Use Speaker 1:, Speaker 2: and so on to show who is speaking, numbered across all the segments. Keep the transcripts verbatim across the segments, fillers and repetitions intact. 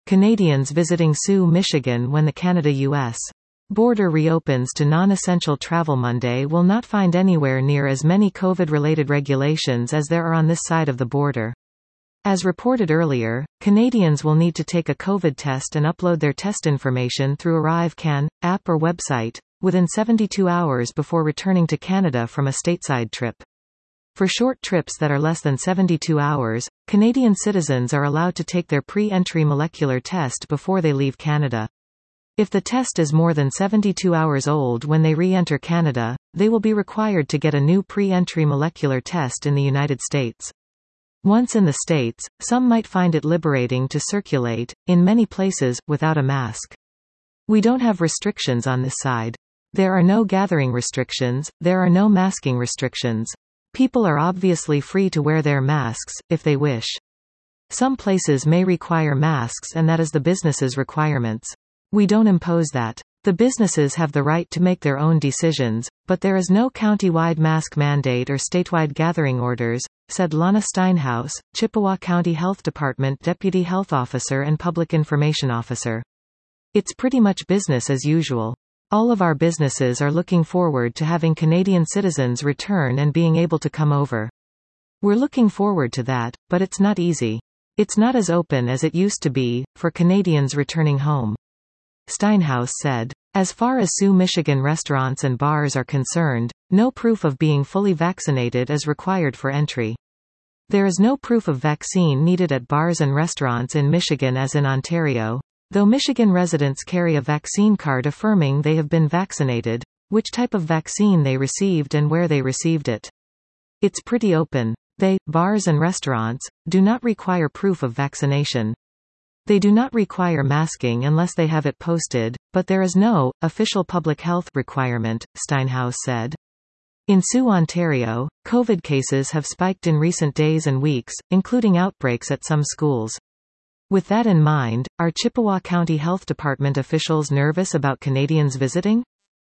Speaker 1: Canadians visiting Sault, Michigan when the Canada-U S border reopens to non-essential travel Monday will not find anywhere near as many COVID-related regulations as there are on this side of the border. As reported earlier, Canadians will need to take a COVID test and upload their test information through ArriveCan app or website within seventy-two hours before returning to Canada from a stateside trip. For short trips that are less than seventy-two hours, Canadian citizens are allowed to take their pre-entry molecular test before they leave Canada. If the test is more than seventy-two hours old when they re-enter Canada, they will be required to get a new pre-entry molecular test in the United States. Once in the States, some might find it liberating to circulate, in many places, without a mask. We don't have restrictions on this side. There are no gathering restrictions, there are no masking restrictions. People are obviously free to wear their masks, if they wish. Some places may require masks and that is the business's requirements. We don't impose that. The businesses have the right to make their own decisions, but there is no county-wide mask mandate or statewide gathering orders, said Lana Steinhaus, Chippewa County Health Department Deputy Health Officer and Public Information Officer. It's pretty much business as usual. All of our businesses are looking forward to having Canadian citizens return and being able to come over. We're looking forward to that, but it's not easy. It's not as open as it used to be, for Canadians returning home. Steinhaus said. As far as Sault, Michigan restaurants and bars are concerned, no proof of being fully vaccinated is required for entry. There is no proof of vaccine needed at bars and restaurants in Michigan as in Ontario, though Michigan residents carry a vaccine card affirming they have been vaccinated, which type of vaccine they received and where they received it. It's pretty open. They, bars and restaurants, do not require proof of vaccination. They do not require masking unless they have it posted, but there is no official public health requirement, Steinhaus said. In Sault, Ontario, COVID cases have spiked in recent days and weeks, including outbreaks at some schools. With that in mind, are Chippewa County Health Department officials nervous about Canadians visiting?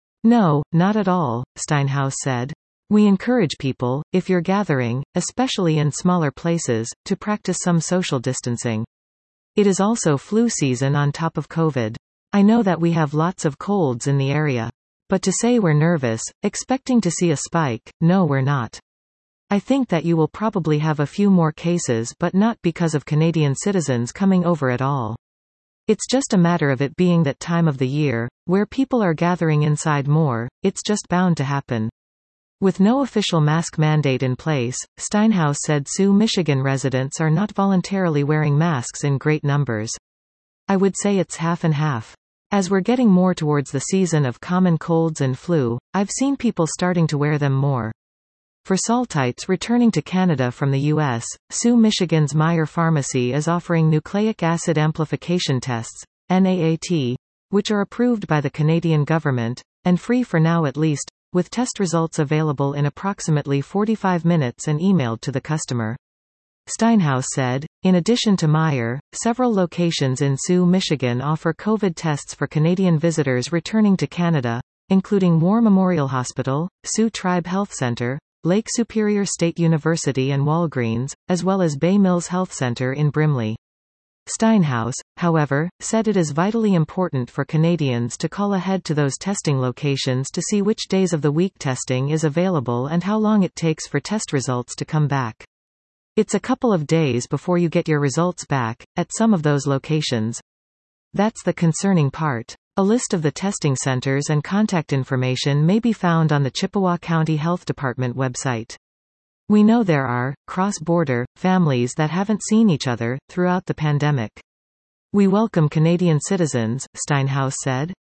Speaker 1: No, not at all, Steinhaus said. We encourage people, if you're gathering, especially in smaller places, to practice some social distancing. It is also flu season on top of COVID. I know that we have lots of colds in the area. But to say we're nervous, expecting to see a spike, no we're not. I think that you will probably have a few more cases but not because of Canadian citizens coming over at all. It's just a matter of it being that time of the year, where people are gathering inside more, it's just bound to happen. With no official mask mandate in place, Steinhaus said Sault, Michigan residents are not voluntarily wearing masks in great numbers. I would say it's half and half. As we're getting more towards the season of common colds and flu, I've seen people starting to wear them more. For Saltites returning to Canada from the U S, Sault, Michigan's Meijer Pharmacy is offering nucleic acid amplification tests, N A A T, which are approved by the Canadian government, and free for now at least, with test results available in approximately forty-five minutes and emailed to the customer. Steinhaus said, in addition to Meijer, several locations in Sault, Michigan offer COVID tests for Canadian visitors returning to Canada, including War Memorial Hospital, Sault Tribe Health Centre, Lake Superior State University and Walgreens, as well as Bay Mills Health Centre in Brimley. Steinhaus, however, said it is vitally important for Canadians to call ahead to those testing locations to see which days of the week testing is available and how long it takes for test results to come back. It's a couple of days before you get your results back, at some of those locations. That's the concerning part. A list of the testing centers and contact information may be found on the Chippewa County Health Department website. We know there are, cross-border, families that haven't seen each other, throughout the pandemic. We welcome Canadian citizens, Steinhaus said.